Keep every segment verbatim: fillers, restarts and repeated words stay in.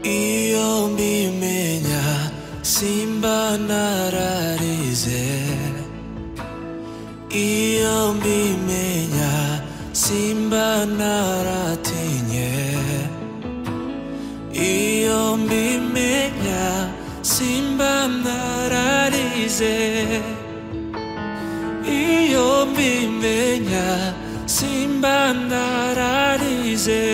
Iyo mbimenya simba nararize, iyo mbimenya simba naratinye, iyo mbimenya simba nararize, iyo mbimenya simba nararize.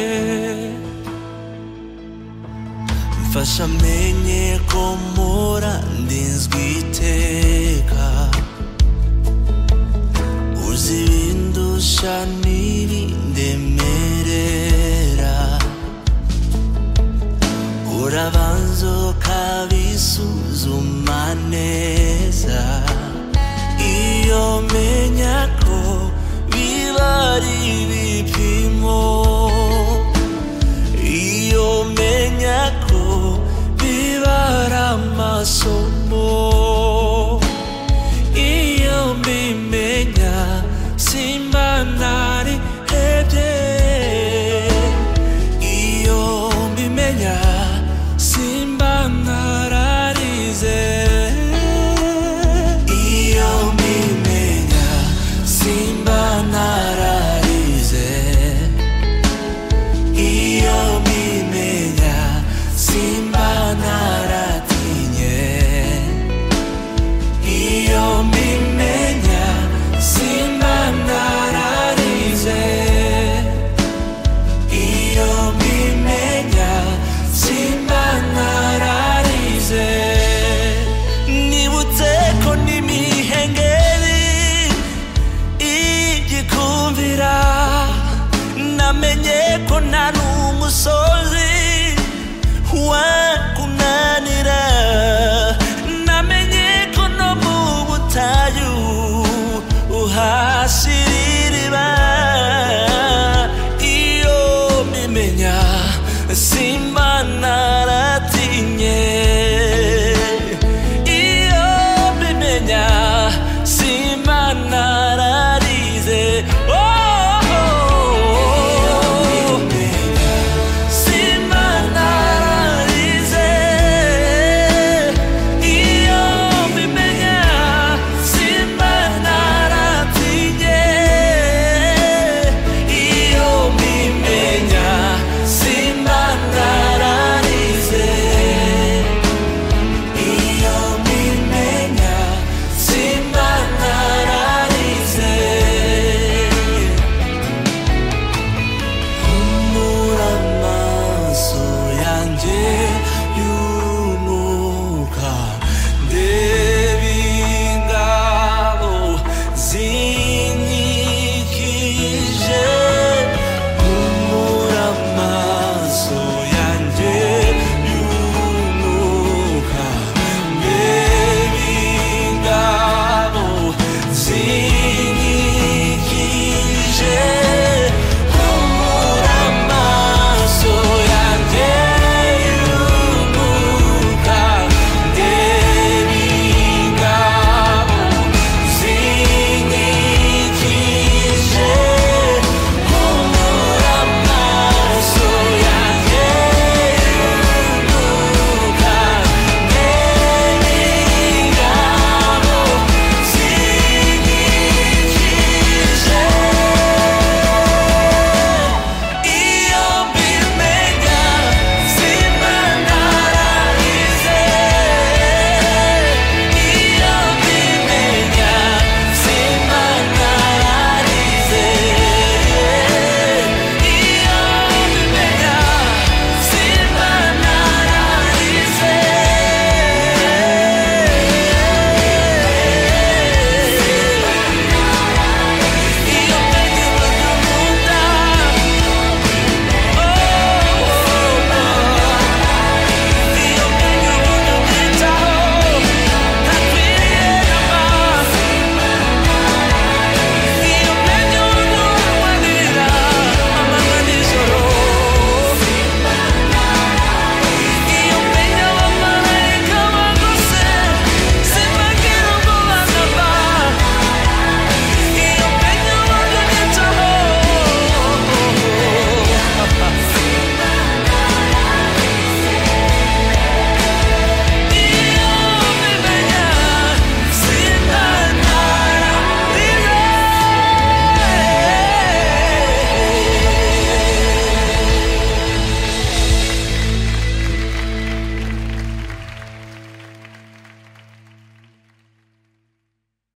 Mfasha menye ko mpora ndinzwe iteka, uzi ibindusha n'ibindemerera, urabanza ukabisuzuma neza. Iyo menya ko biba ari ibipimo, iyo menya ko biba ari amasomo, iyo mbimenya simba narihebye, iyo mbimenya simba nararize, iyo mbimenya simba nararize, iyo mbimenya simba naratinye, iyo mbimenya simba nararize, iyo mbimenya simba nararize. Nibutse ko n'imihengeri igikumvira, namenye ko nta n'umusozi wa